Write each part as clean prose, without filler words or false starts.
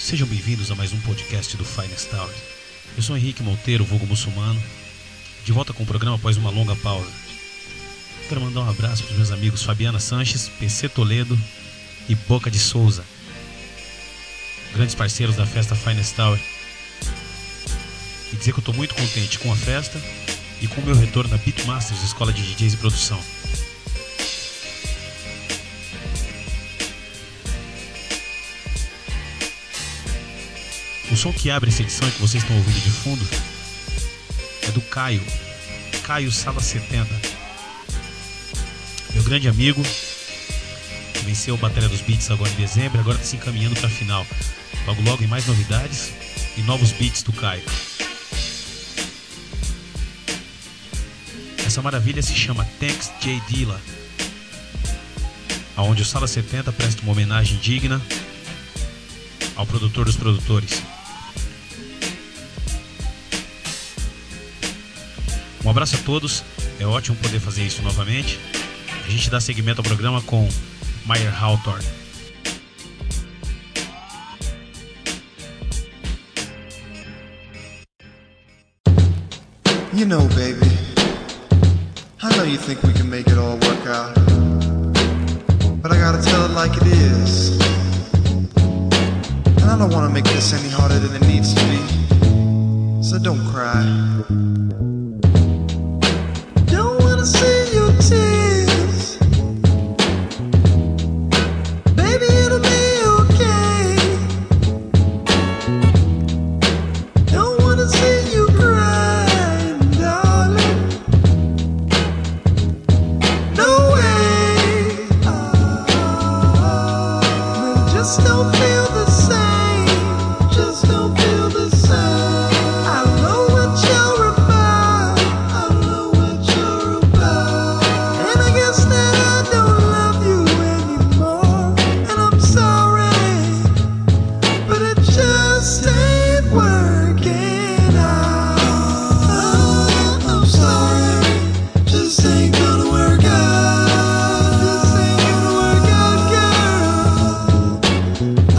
Sejam bem-vindos a mais um podcast do Finest Hour. Eu sou Henrique Monteiro, vulgo muçulmano, de volta com o programa após uma longa pausa. Quero mandar um abraço para os meus amigos Fabiana Sanches, PC Toledo e Boca de Souza, grandes parceiros da festa Finest Hour, e dizer que eu estou muito contente com a festa e com o meu retorno na Beatmasters, escola de DJs e produção. O som que abre essa edição e que vocês estão ouvindo de fundo é do Caio Sala 70, meu grande amigo, que venceu a Batalha dos Beats agora em dezembro, agora está se encaminhando para a final. Logo logo em mais novidades e novos beats do Caio. Essa maravilha se chama Thanks J Dilla, aonde o Sala 70 presta uma homenagem digna ao produtor dos produtores. Um abraço a todos, é ótimo poder fazer isso novamente. A gente dá seguimento ao programa com Mayer Hawthorne. You know, baby, I know you think we can make it all work out, but I gotta tell it like it is. And I don't wanna make this any harder than it needs to be, so don't cry. Don't wanna see your tears, baby, it'll be okay. Don't wanna see you cry, darling. No way. Just don't feel the same. Just don't feel the same. I know what you're about. I know what you're about. And I guess that I don't love you anymore. And I'm sorry, but it just ain't working out. I'm sorry, just ain't gonna work out. Just ain't gonna work out, girl.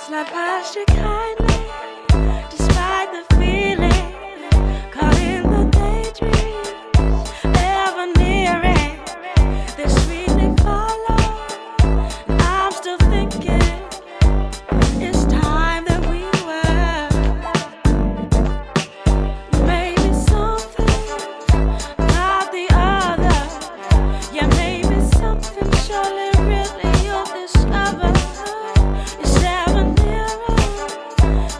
slide past you kindly, despite the feeling, caught in the daydreams, ever nearing, they sweetly follow. I'm still thinking it's time that we were. Maybe something about the other, yeah, maybe something surely really you'll discover. It's ever nearer,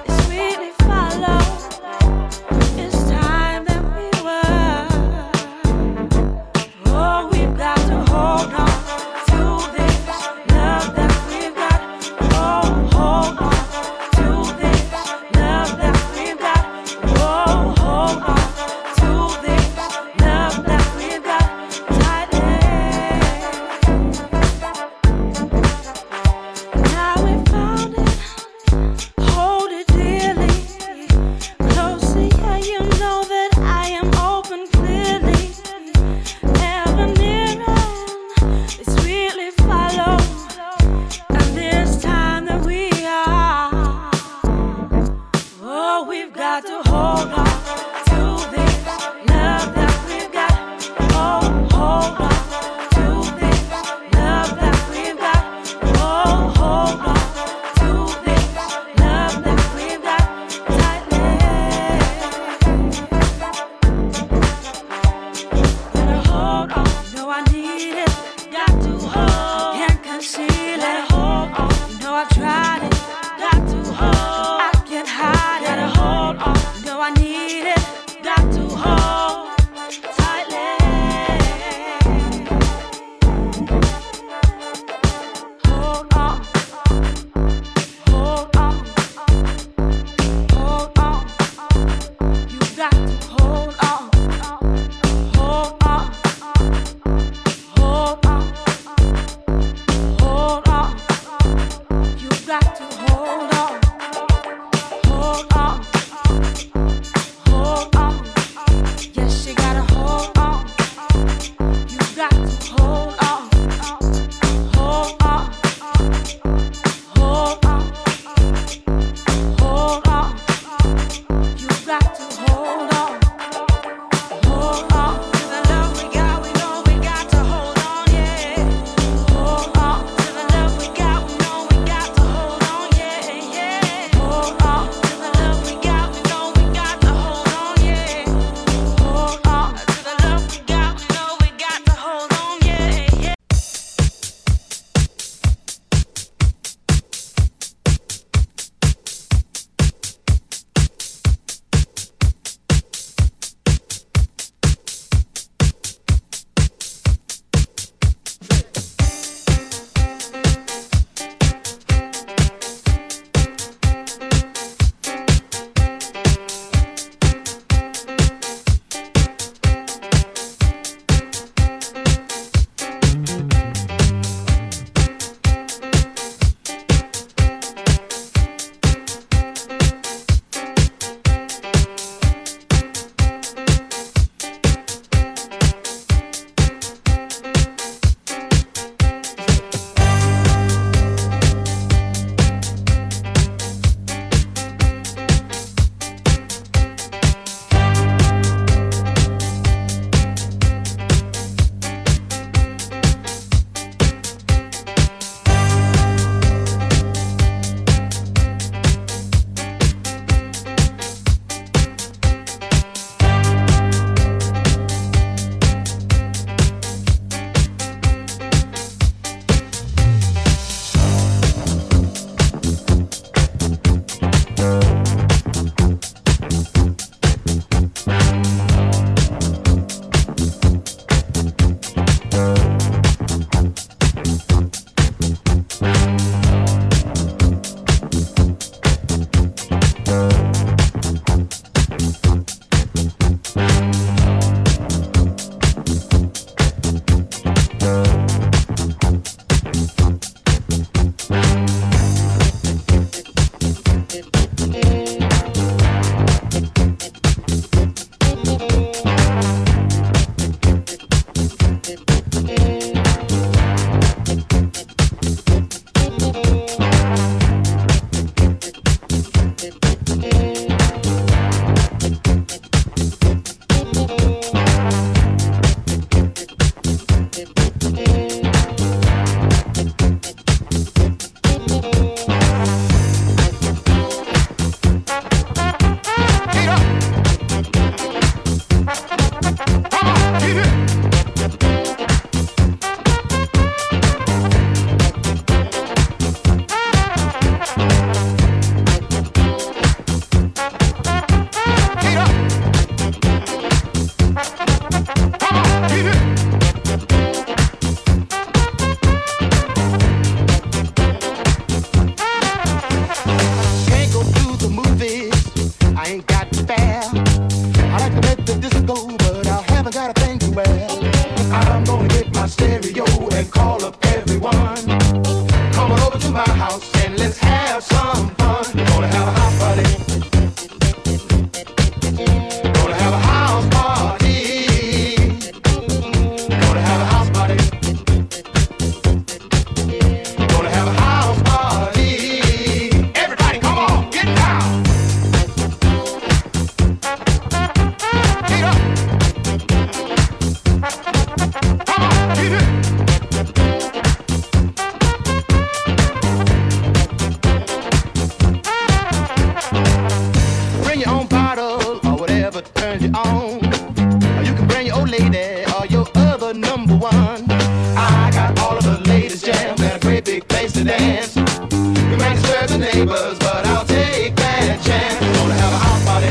dance. We might disturb the neighbors, but I'll take that chance. Gonna have a house party.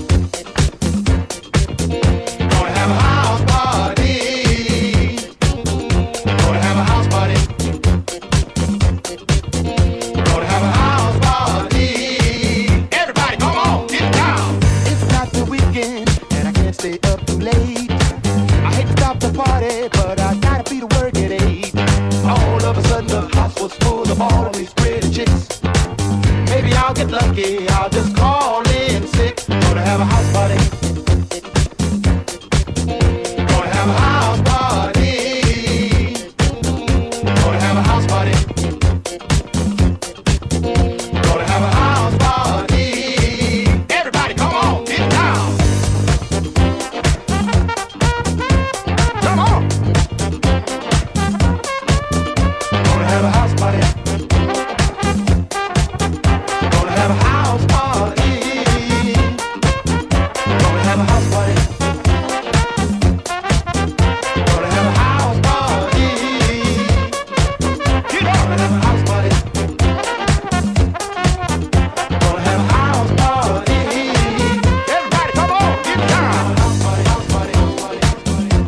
Gonna have a house party. Gonna have a house party. Gonna have a house party. Everybody, come on, get down. It's not the weekend, and I can't stay up too late. I hate to stop the party, but I gotta be to work at 8. All of a sudden the house was full of all these pretty chicks. Maybe I'll get lucky, I'll just call in sick. Gonna have a house party. Gonna have a house party. Gonna have a house party. Gonna have a house party. Everybody come on, get down. Come on. Gonna have a house party. Gonna have a house party. Gonna have a house party. Gonna have a house party. Get on. Gonna have a house party. Gonna have a house party. Everybody come on, get down. House party, house party, house party, house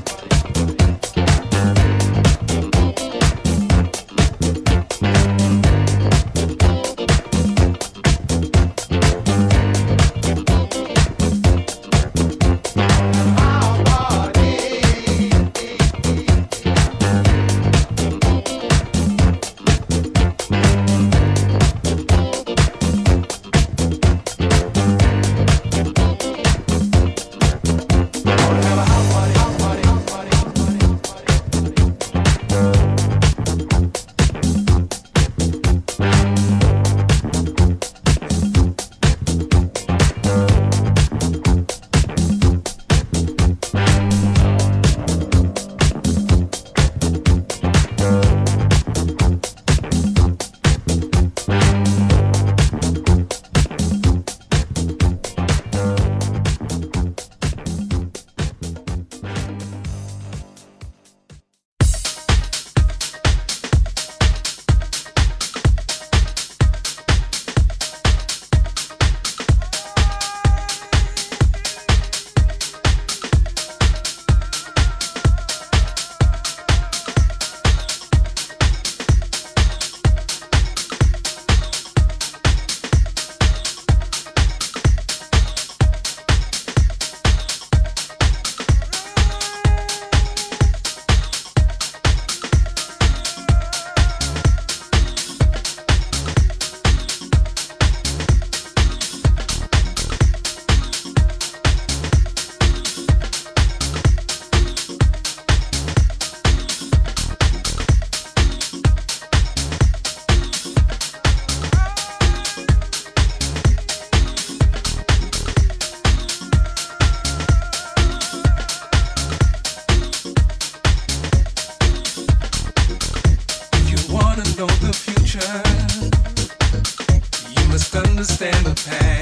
understand the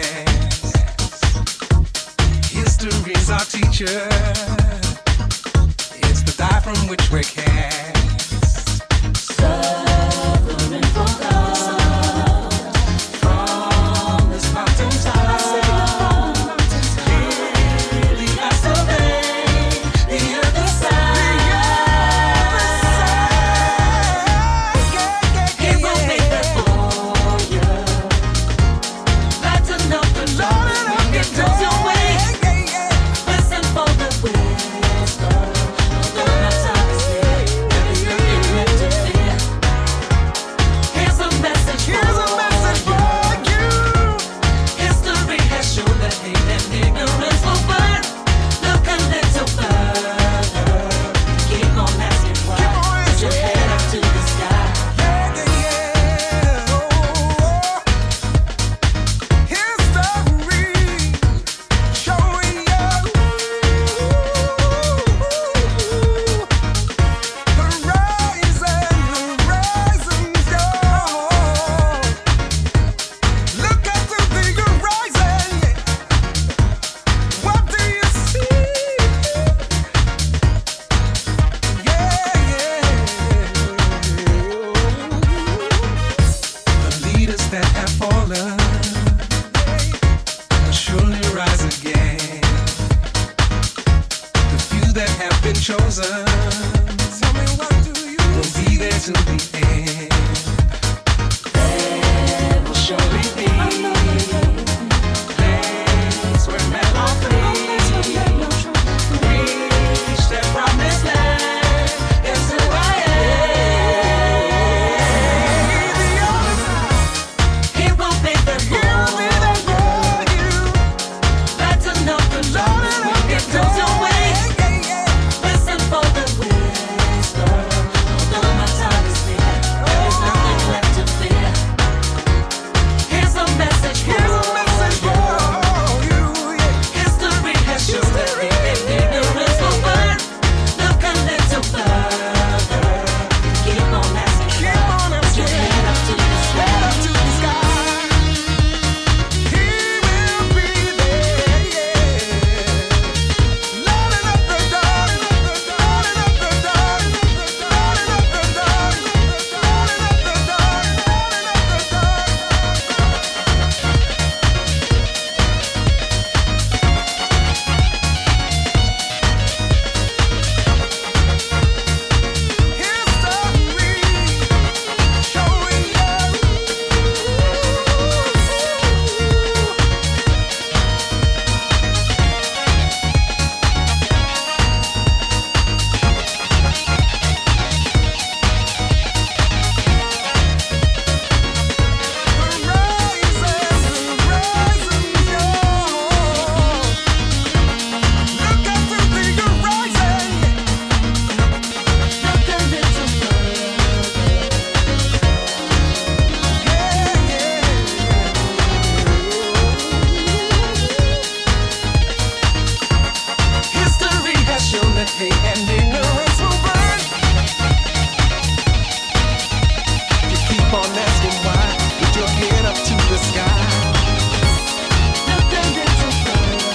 past. History's our teacher. It's the die from which we're cast. Suffering for God from this mountain top. Clearly I survey the other side. He will make that for you. Lighten up the load and get towards your way. Listen for the wisdom. Although my time is here, horizon. Tell me what do you will be there till the end. There will surely be place where men are free. Reach their promised land. It's who I am. He will be there for you. Better know the Lord will get those away. Listen for the whisper. Although my time is near, there is nothing left to fear. Here's a message for you. History has shown that the ignorance will burn. Look a little further. Keep on asking. Just head up to the sky. He will be there, lighting up the dark, lighting up the dark, lighting up the dark, lighting up the dark, lighting up the dark. History has shown that the end ignorance will burn. You keep on asking why, with your head up to the sky. Look a little further.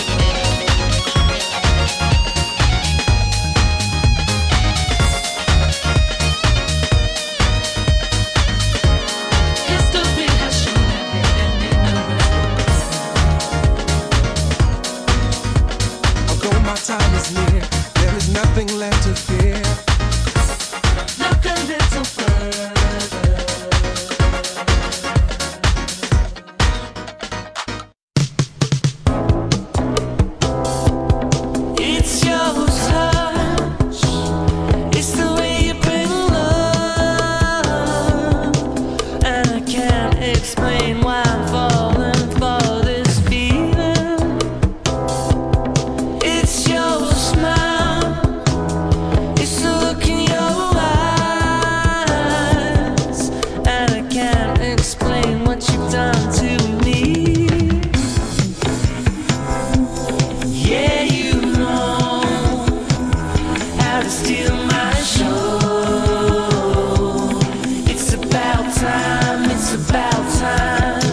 History has shown that the end ignorance will burn. Although my time is near, there is nothing left to fear. Look a little further. It's your touch. It's the way you bring love. And I can't explain why I'm falling for this feeling. It's your smile. It's the look in your eyes. And I can't explain what you've done to me. Yeah, you know how to steal my show. It's about time, it's about time.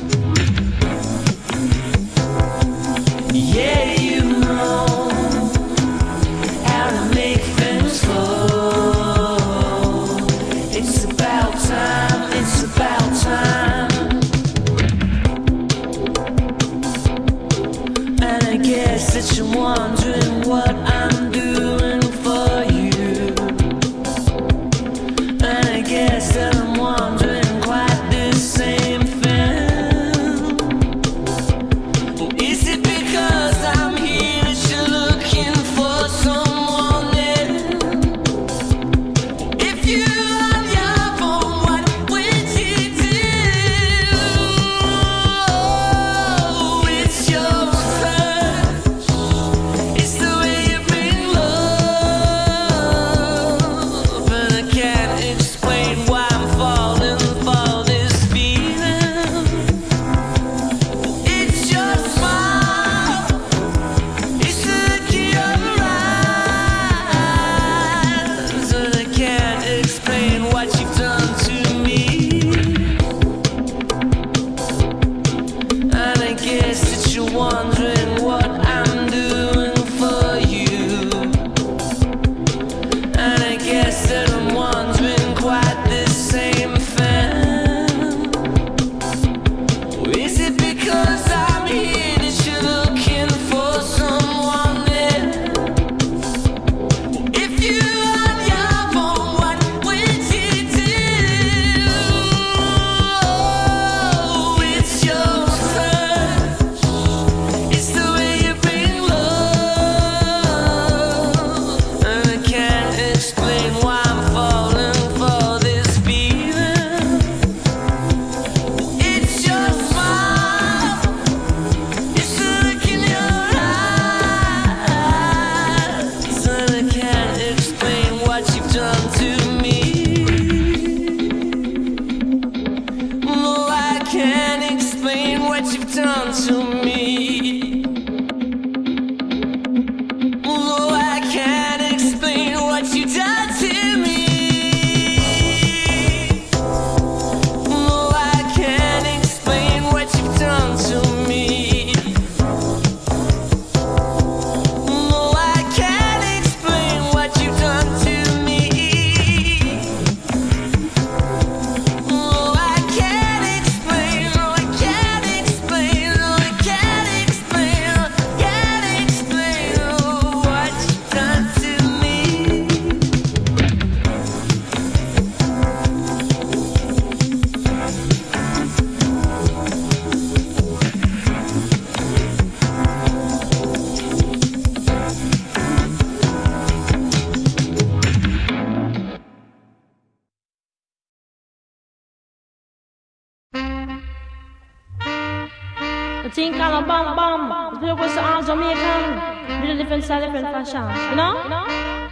Yeah, you know how to make things flow. It's about time, it's about time. And I guess that you're wondering what I'm doing for you. And I guess that I'm wondering quite the same thing. Is it because I'm here that you're looking for someone else? If you love your phone, what would you do? It's your touch. It's the way you bring love. And I can't explain why I'm The thing called a bam bam. The was all Jamaican. With a different style, different fashion. You know?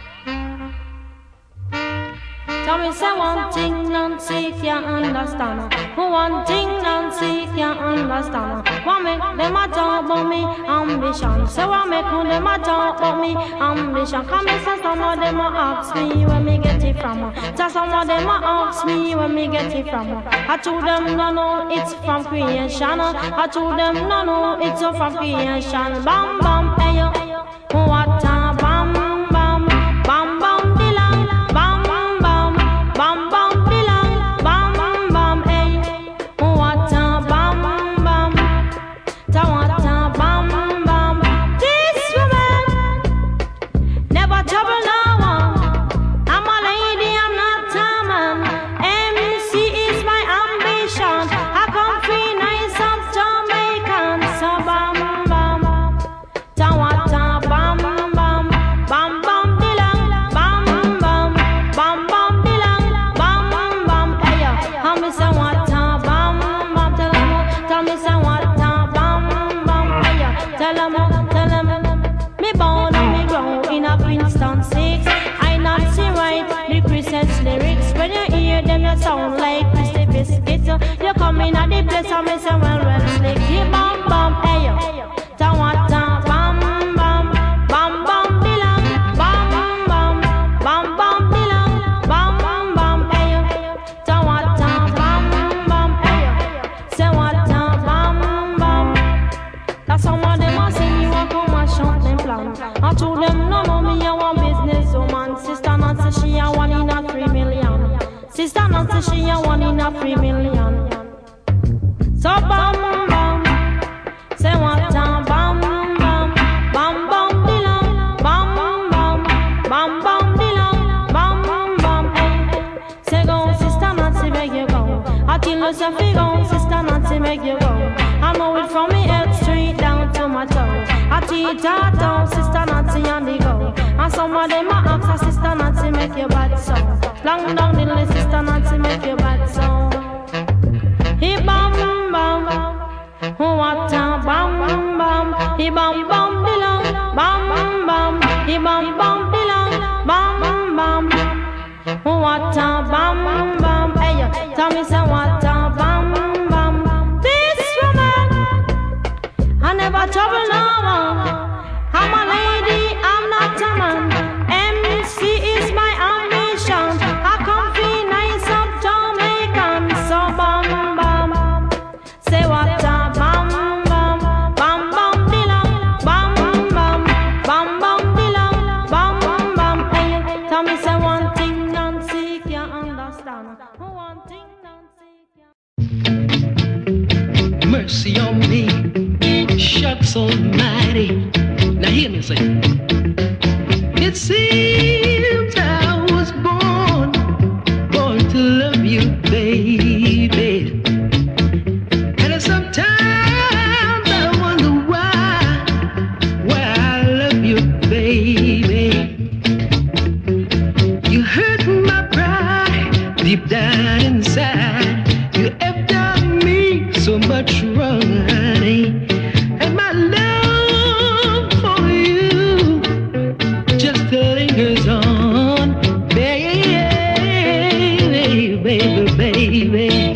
Tell me say one thing Nancy can't understand. One thing Nancy can't understand. What make them a talk about me ambition? Say what make them a talk about me ambition? Come and say some of them a ask me where me get it from. Say some of them a ask me where me get it from. I told them no no it's from creation. I told them no no it's from creation. Bam bam hey yo, what a bam bam bam bam. Sound like Christy Biscuit. You come in at the place and me say well slick. Hey bam bam hey yo, ta wa ta bam bam bam bam bilang bam bam bam bam bilang bam bam hey yo, ta wa ta bam bam hey yo, say what ta bam bam. That's some of them a sing you a come and shout them plan. I told them no no me a one business woman. Sister Nancy she a 1 in a 3 million. Sister Nancy, she a 1 in a 3 million. So bam bam, say what a bam bam, bam bam bilang, bam bam, bam bam bilang, bam bam hey. Say go, Sister Nancy, make you go. I tell you say fi go, Sister Nancy, make you go. I know it from me head straight down to my toe. I teach her down, Sister Nancy on the go. And some of them a ask her, Sister Nancy, make you bad so. Long down the list, Sister Nancy, make you bad song. He bam bam, what a bam bam. He bam bam belong, bam bam. He bam bam belong, bam bam. What a bam bam. Hey, tell me say what a bam bam. This woman, I never trouble no one. I'm a lady, I'm not a man. MC is my ambition. I come feel nice up Jamaican. So bam bam, say what a bam bam, bam bam bilang, bam bam, bam bam bilang, bam bam. Hey, tell me say one thing Nancy can't understand. One thing Nancy can't. Mercy on me, shucks almighty. Now hear me say, it seems I was born to love you, baby. And sometimes I wonder why I love you, baby. You hurt my pride deep down inside. You have done me so much wrong, honey. And my love for you just lingers on, baby, baby.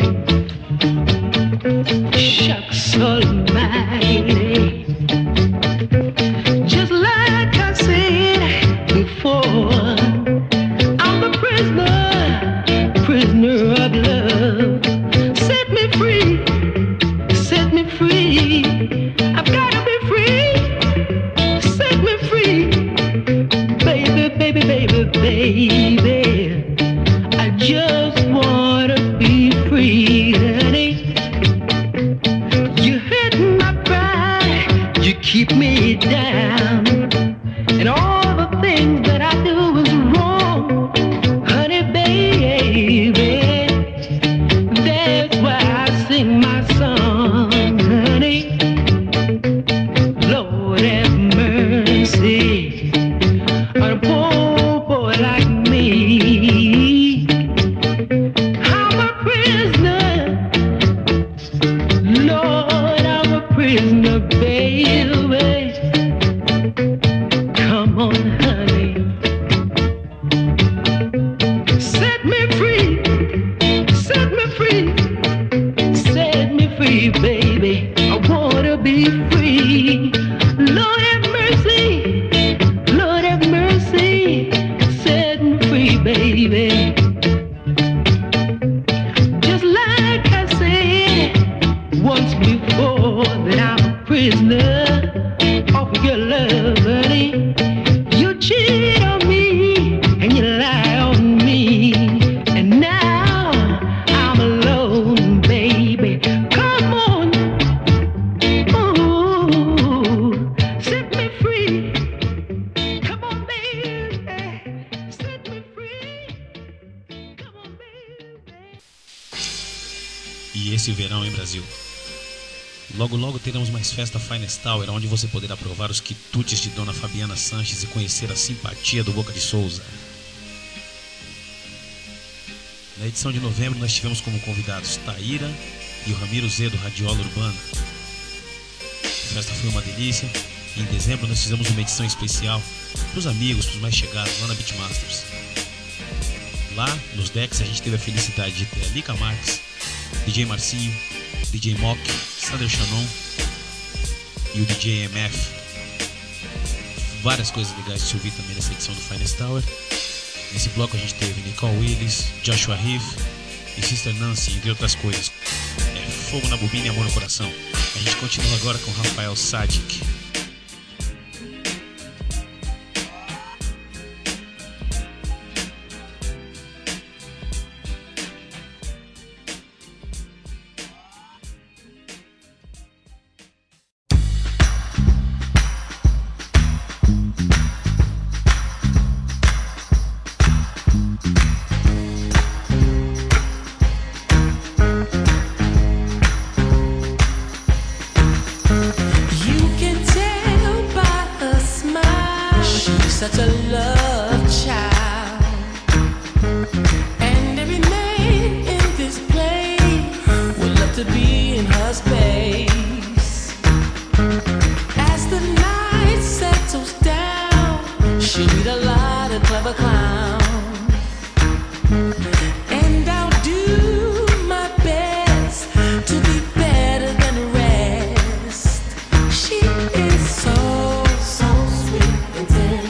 Shucks almighty. Just like I said before, I'm the prisoner of love. Set me free, set me free. I've gotta be free, set me free. Baby, I just wanna be free. e esse verão em Brasil. Logo logo teremos mais festa Finest Hour, onde você poderá provar os quitutes de Dona Fabiana Sanches e conhecer a simpatia do Boca de Souza. Na edição de novembro nós tivemos como convidados Taíra e o Ramiro Z do Radiola Urbana. A festa foi uma delícia e em dezembro nós fizemos uma edição especial para os amigos, para os mais chegados lá na Beatmasters. Lá nos decks a gente teve a felicidade de ter a Lica Marques, DJ Marcinho, DJ Mock, Sander Shannon e o DJ MF. Várias coisas legais de se ouvir também nessa edição do Finest Hour. Nesse bloco a gente teve Nicole Willis, Joshua Heath e Sister Nancy, entre outras coisas. É fogo na bobina e amor no coração. A gente continua agora com Rafael Sadik. Such a love child, and every man in this place would love to be in her space. As the night settles down, she'll meet a lot of clever clowns, and I'll do my best to be better than the rest. She is so sweet and tender.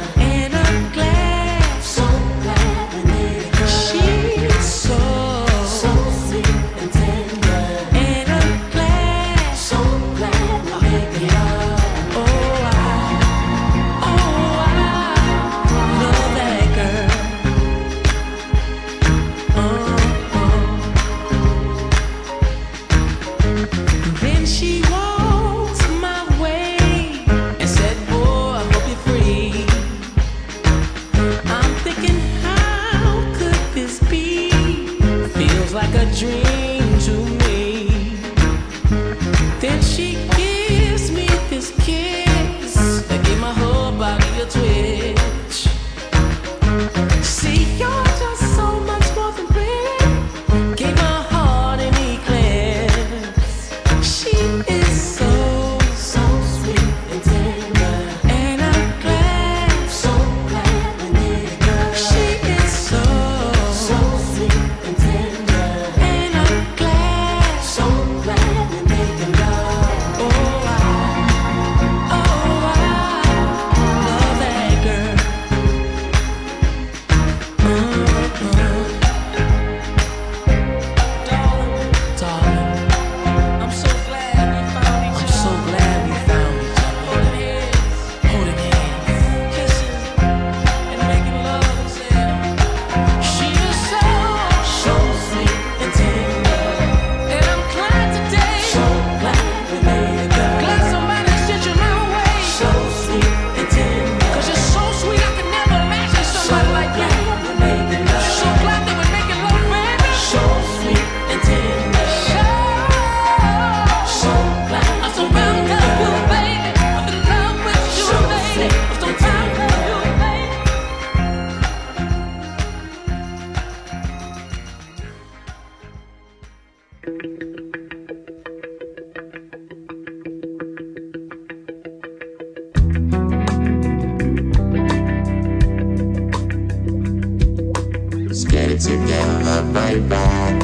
together, baby.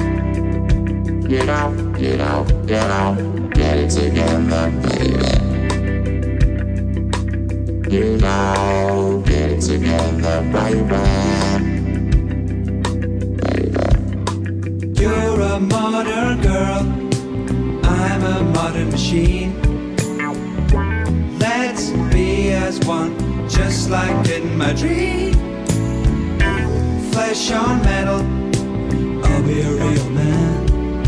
Get out, get out, get out. Get it together, baby. Get out, get it together, baby. You're a modern girl, I'm a modern machine. Let's be as one, just like in my dream. Flesh on metal, I'll be a real man.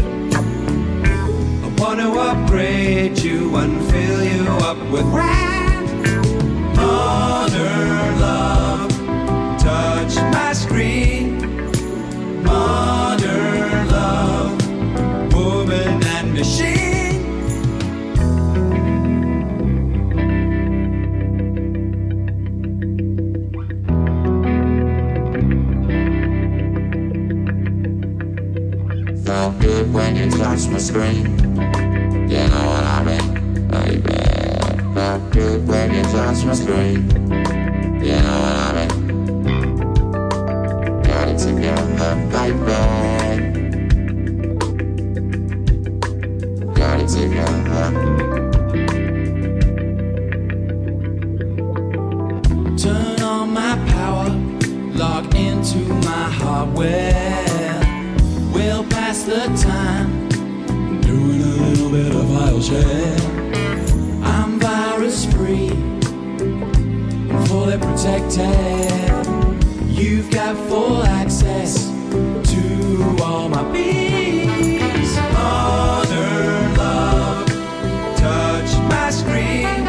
I wanna upgrade you and fill you up with grand. Modern love, touch my screen. Modern love, Felt good when you touched my screen. You know what I mean, baby. Felt good when you touched my screen. You know what I mean. Got it together, baby. Got it together. Turn on my power, log into my hardware. We'll pass the time, doing a little bit of file share. I'm virus free, fully protected. You've got full access to all my beats. Modern love, touch my screen.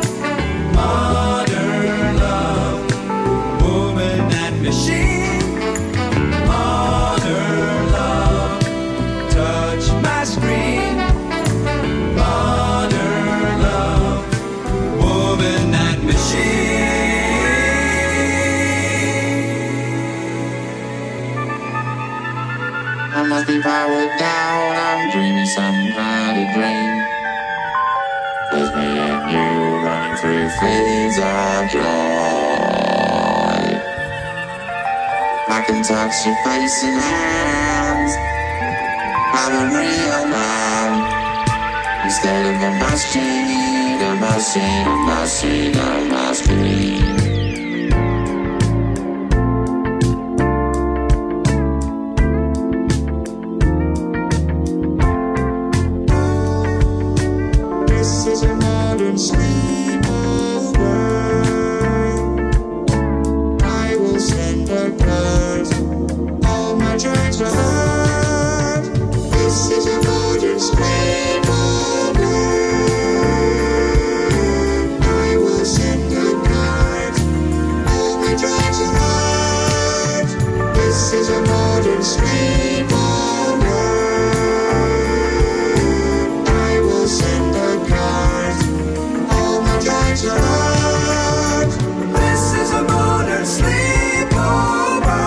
Modern love, woman and machine. Modern love, touch my screen. Modern love, woman and machine. I must be powered down, I'm dreaming some kind of dream. There's me and you running through fields of joy. I can touch your face and hands. I'm a real man instead of a machine, a machine, a machine, a machine. This is a modern sleepover. I will send a card. All my drugs are hard. This is a modern sleepover. I will send a card. All my drugs are hard. This is a modern sleepover. I will send a card. All my drugs are hard. This is a modern sleepover.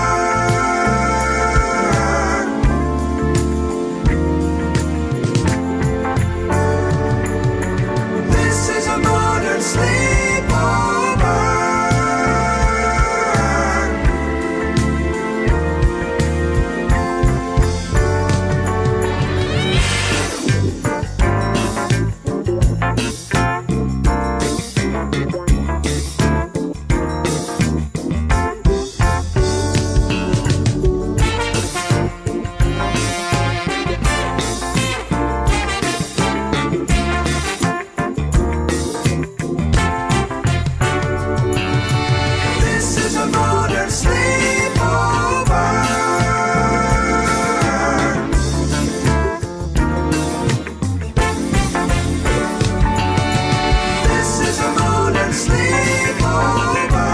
This is a modern sleepover. This is a modern sleepover. This is a modern sleepover.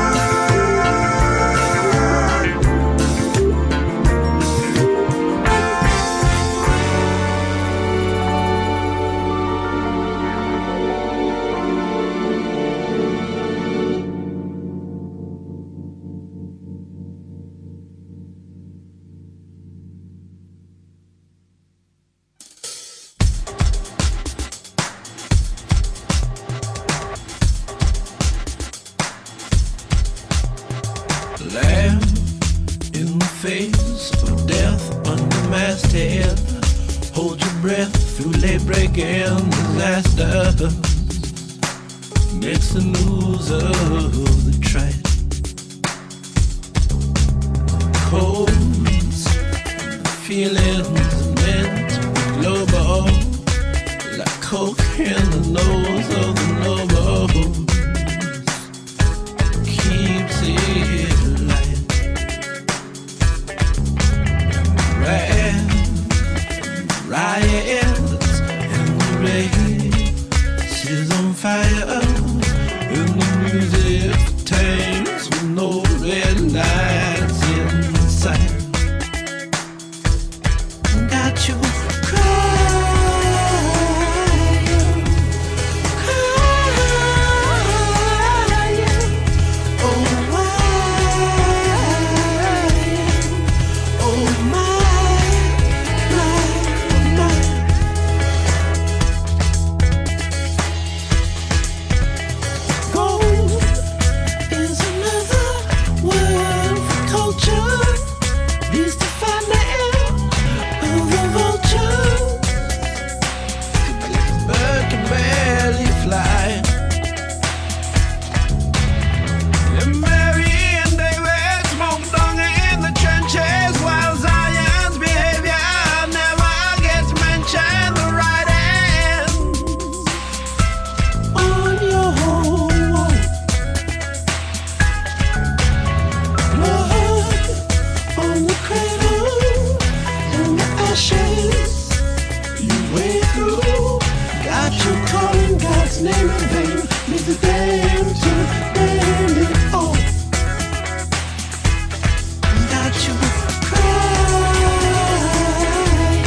Laugh in the face of death under masthead. Hold your breath through late breaking disasters. Mix the news of the trash. Codes, feelings meant to be global. Like coke in the nose of the noble. Keeps it light. Riots and the race is on fire. And the music tanks with no red lights in sight. Got you crying, oh why, oh my life. you went through. Got you calling God's name in vain. Makes the damn to damn it all. Got you crying,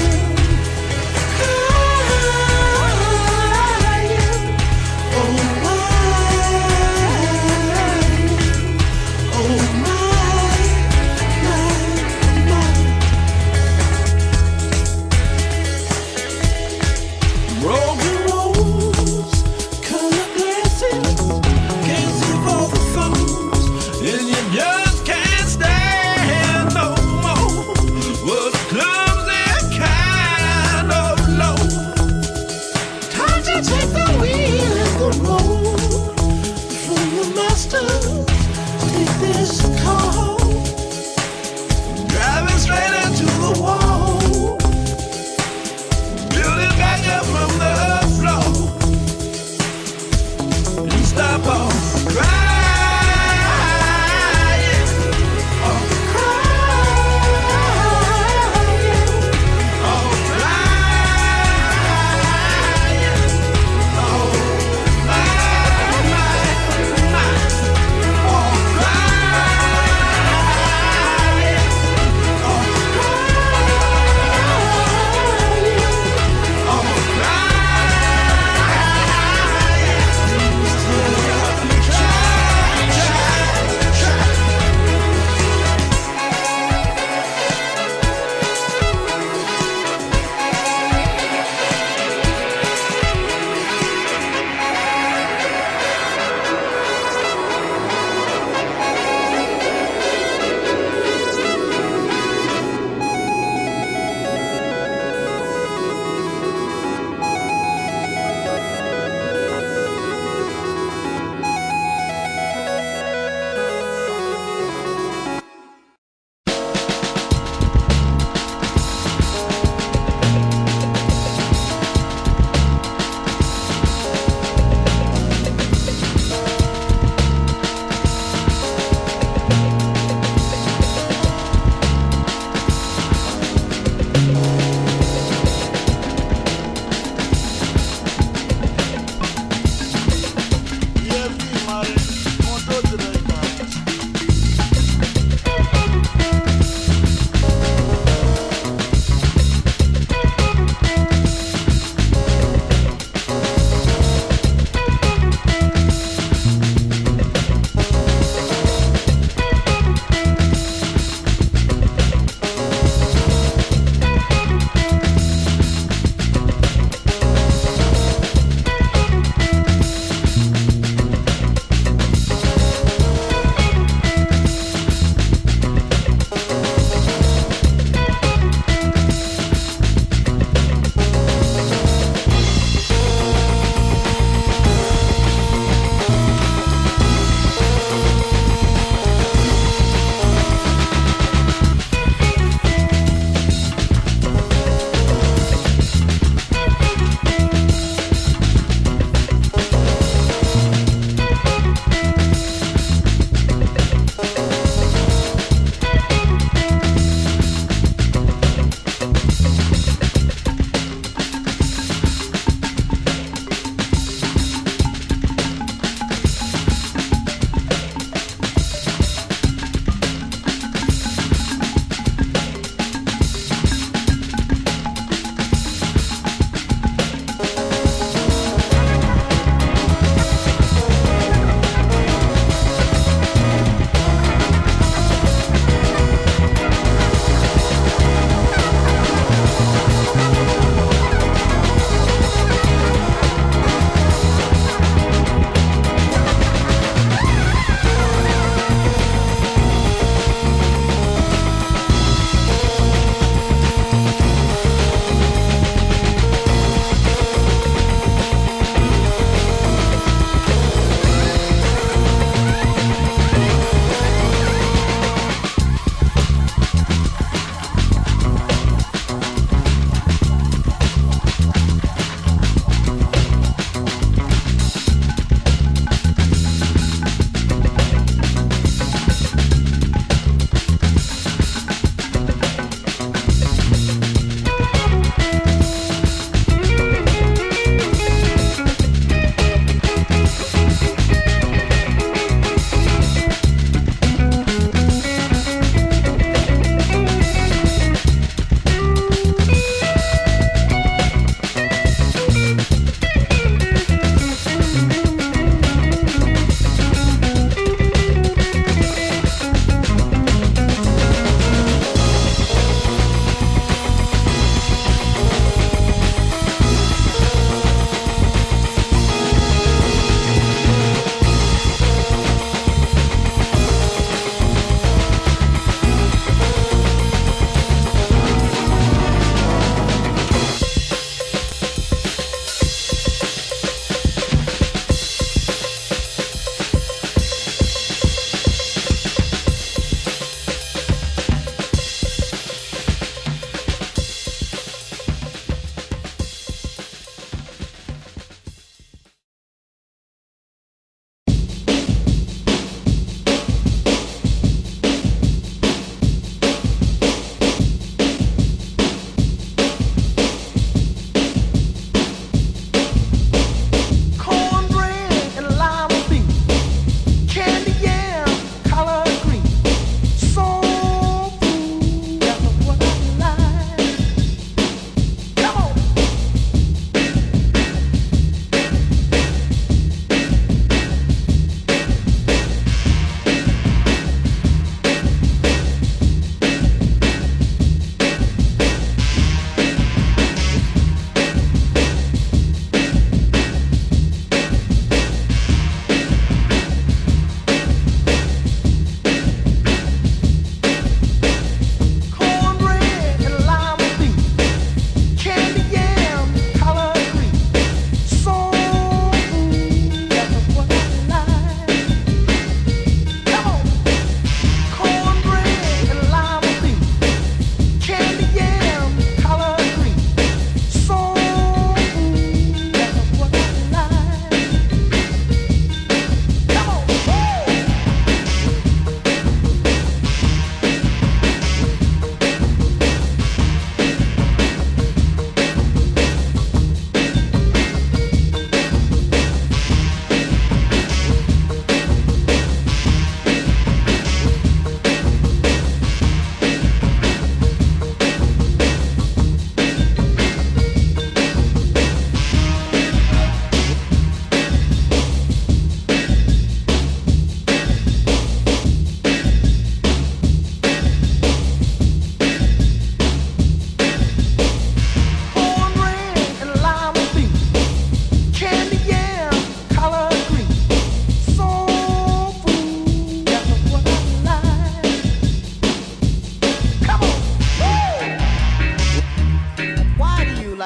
crying. Oh my, broken rose, color glasses, can't see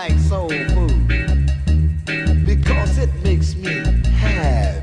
like soul food because it makes me happy.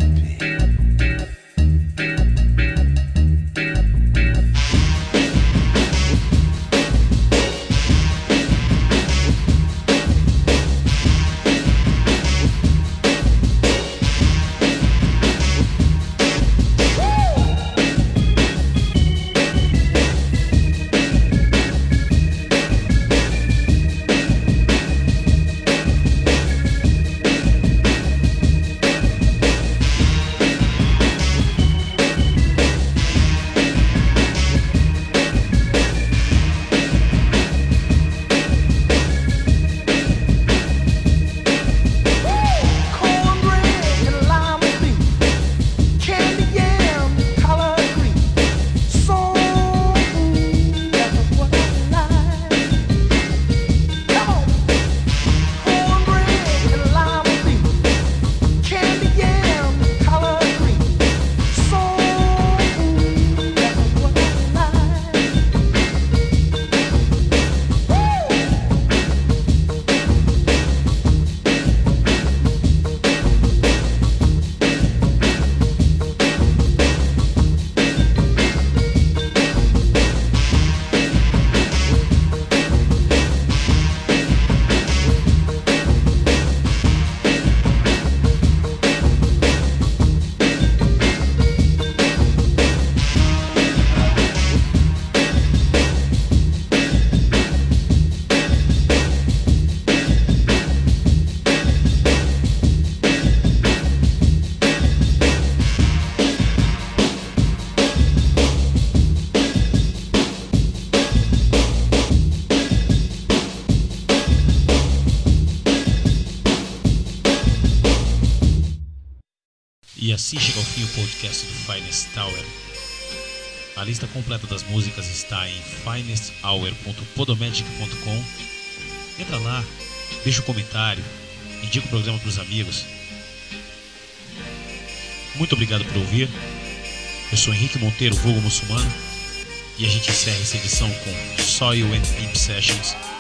E assim chega ao fim o podcast do Finest Hour. A lista completa das músicas está em finesthour.podomatic.com. Entra lá, deixa um comentário, indica o programa para os amigos. Muito obrigado por ouvir. Eu sou Henrique Monteiro, vulgo muçulmano, e a gente encerra essa edição com Soil and Deep Sessions